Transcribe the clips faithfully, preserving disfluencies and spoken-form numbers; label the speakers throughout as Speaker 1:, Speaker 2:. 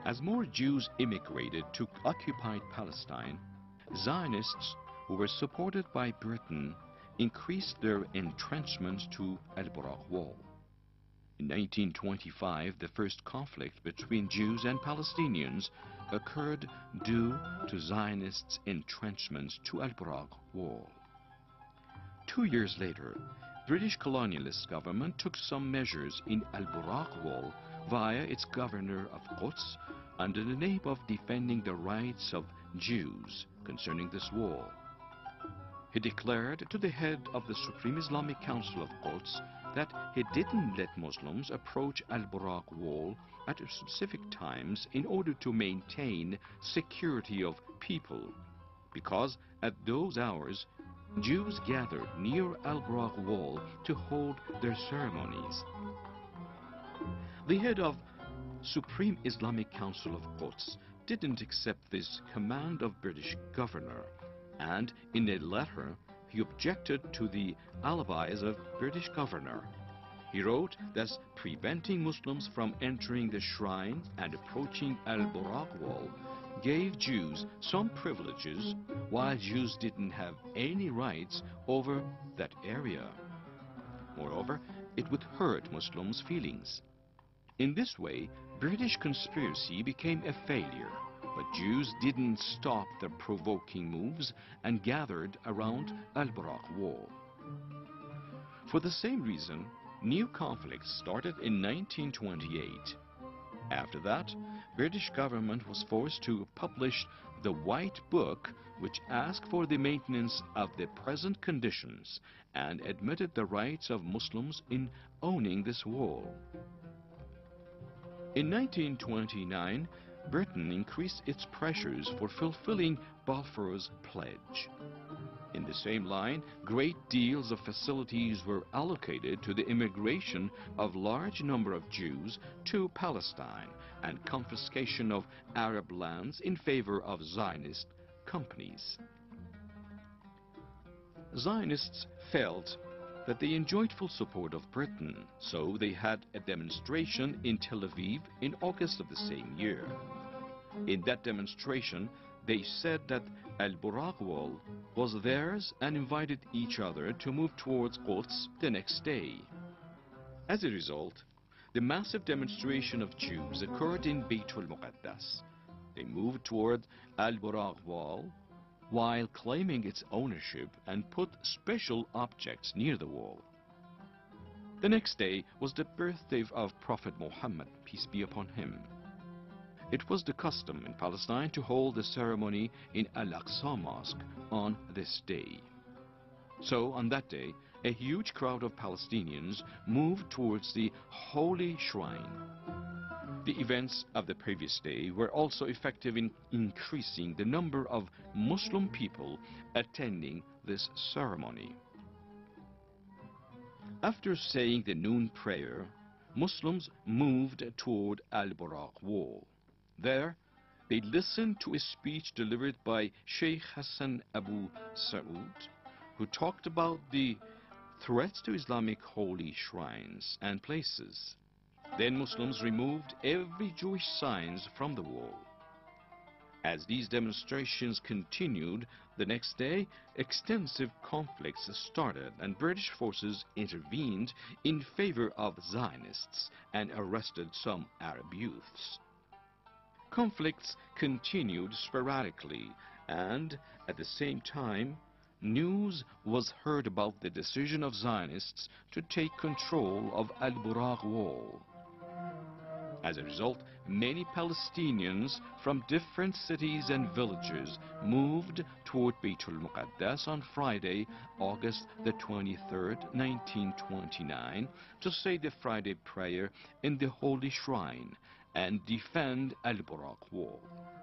Speaker 1: As more Jews immigrated to occupied Palestine, Zionists, who were supported by Britain, increased their entrenchment to Al-Buraq Wall. In nineteen twenty-five, the first conflict between Jews and Palestinians occurred due to Zionists' entrenchments to Al-Buraq Wall. Two years later, British colonialist government took some measures in Al-Buraq Wall via its governor of Quds under the name of defending the rights of Jews concerning this wall. He declared to the head of the Supreme Islamic Council of Quds that he didn't let Muslims approach Al-Buraq Wall at specific times in order to maintain security of people, because at those hours Jews gathered near Al-Buraq Wall to hold their ceremonies. The head of Supreme Islamic Council of Quds didn't accept this command of British governor, and in a letter he objected to the alibis of British governor. He wrote that preventing Muslims from entering the shrine and approaching Al-Buraq Wall gave Jews some privileges, while Jews didn't have any rights over that area. Moreover, it would hurt Muslims' feelings. In this way, British conspiracy became a failure, but Jews didn't stop their provoking moves and gathered around Al-Buraq Wall. For the same reason, new conflicts started in nineteen twenty-eight. After that, British government was forced to publish the White Book, which asked for the maintenance of the present conditions and admitted the rights of Muslims in owning this wall. In nineteen twenty-nine, Britain increased its pressures for fulfilling Balfour's pledge. In the same line, great deals of facilities were allocated to the immigration of large number of Jews to Palestine and confiscation of Arab lands in favor of Zionist companies. Zionists felt that they enjoyed full support of Britain, so they had a demonstration in Tel Aviv in August of the same year. In that demonstration, they said that Al-Buraq Wall was theirs and invited each other to move towards Quds the next day. As a result, the massive demonstration of Jews occurred in Baytul Muqaddas. They moved toward Al-Buraq Wall while claiming its ownership and put special objects near the wall. The next day was the birthday of Prophet Muhammad, peace be upon him. It was the custom in Palestine to hold the ceremony in Al-Aqsa Mosque on this day. So on that day, a huge crowd of Palestinians moved towards the holy shrine. The events of the previous day were also effective in increasing the number of Muslim people attending this ceremony. After saying the noon prayer, Muslims moved toward Al-Buraq Wall. There, they listened to a speech delivered by Sheikh Hassan Abu Saud, who talked about the threats to Islamic holy shrines and places. Then Muslims removed every Jewish signs from the wall. As these demonstrations continued, the next day, extensive conflicts started and British forces intervened in favor of Zionists and arrested some Arab youths. Conflicts continued sporadically, and at the same time, news was heard about the decision of Zionists to take control of Al-Buraq Wall. As a result, many Palestinians from different cities and villages moved toward Baytul Muqaddas on Friday, August the twenty-third, nineteen twenty-nine, to say the Friday prayer in the holy shrine and defend Al-Buraq Wall.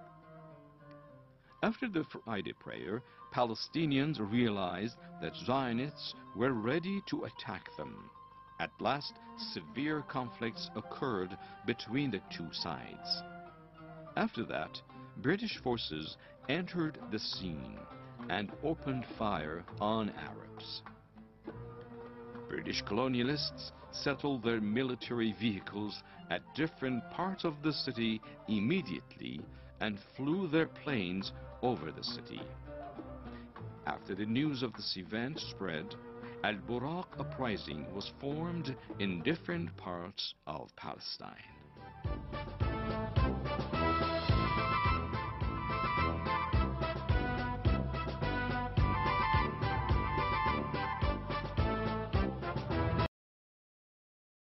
Speaker 1: After the Friday prayer, Palestinians realized that Zionists were ready to attack them. At last, severe conflicts occurred between the two sides. After that, British forces entered the scene and opened fire on Arabs. British colonialists settled their military vehicles at different parts of the city immediately and flew their planes over the city. After the news of this event spread, Al-Buraq uprising was formed in different parts of Palestine.